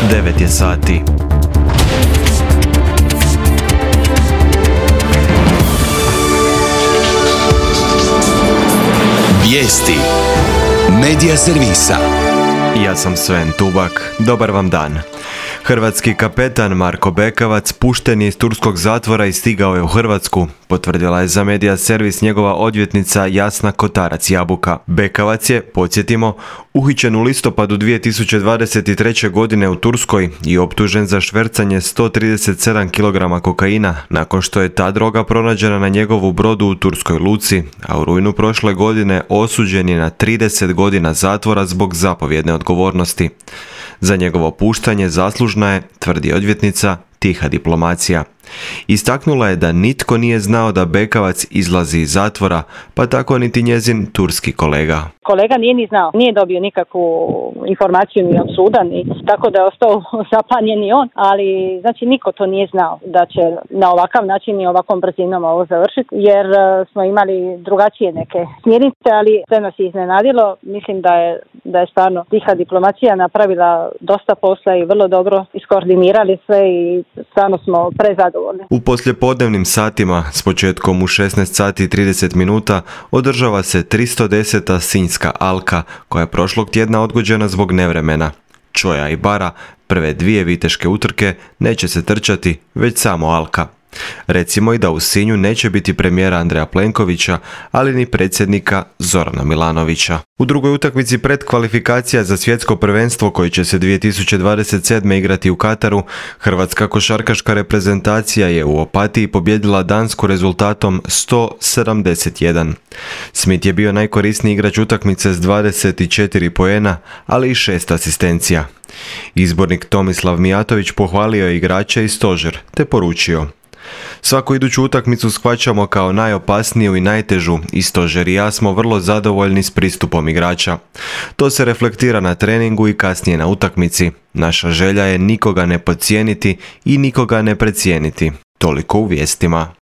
9 je sati. Vijesti Medija servisa. Ja sam Sven Tubak. Dobar vam dan. Hrvatski kapetan Marko Bekavac pušten je iz turskog zatvora i stigao je u Hrvatsku, potvrdila je za Medija servis njegova odvjetnica Jasna Kotarac-Jabuka. Bekavac je, podsjetimo, uhićen u listopadu 2023. godine u Turskoj i optužen za švercanje 137 kg kokaina, nakon što je ta droga pronađena na njegovu brodu u turskoj luci, a u rujnu prošle godine osuđen je na 30 godina zatvora zbog zapovjedne odgovornosti. Za njegovo puštanje zaslužna je, tvrdi odvjetnica, tiha diplomacija. Istaknula je da nitko nije znao da Bekavac izlazi iz zatvora, pa tako niti njezin turski kolega. Kolega nije ni znao, nije dobio nikakvu informaciju ni od suda, ni tako da je ostao zapanjen i on, ali znači niko to nije znao da će na ovakav način i ovakvom brzinom ovo završiti, jer smo imali drugačije neke smjernice, ali sve nas je iznenadilo. Mislim da je stvarno tiha diplomacija napravila dosta posla i vrlo dobro iskoordinirali sve i stvarno smo prezadovoljni. U poslijepodnevnim satima, s početkom u 16 sati i 30 minuta, održava se 310. Sinjska alka, koja je prošlog tjedna odgođena zbog nevremena. Čoja i Bara, prve dvije viteške utrke, neće se trčati, već samo alka. Recimo i da u Sinju neće biti premijera Andreja Plenkovića, ali ni predsjednika Zorana Milanovića. U drugoj utakmici predkvalifikacija za svjetsko prvenstvo koji će se 2027. igrati u Kataru, hrvatska košarkaška reprezentacija je u Opatiji pobijedila Dansku rezultatom 171. Smith je bio najkorisniji igrač utakmice s 24 poena, ali i 6 asistencija. Izbornik Tomislav Mijatović pohvalio je igrače i stožer, te poručio: svaku iduću utakmicu shvaćamo kao najopasniju i najtežu i stožer i ja smo vrlo zadovoljni s pristupom igrača. To se reflektira na treningu i kasnije na utakmici. Naša želja je nikoga ne podcijeniti i nikoga ne precijeniti. Toliko u vijestima.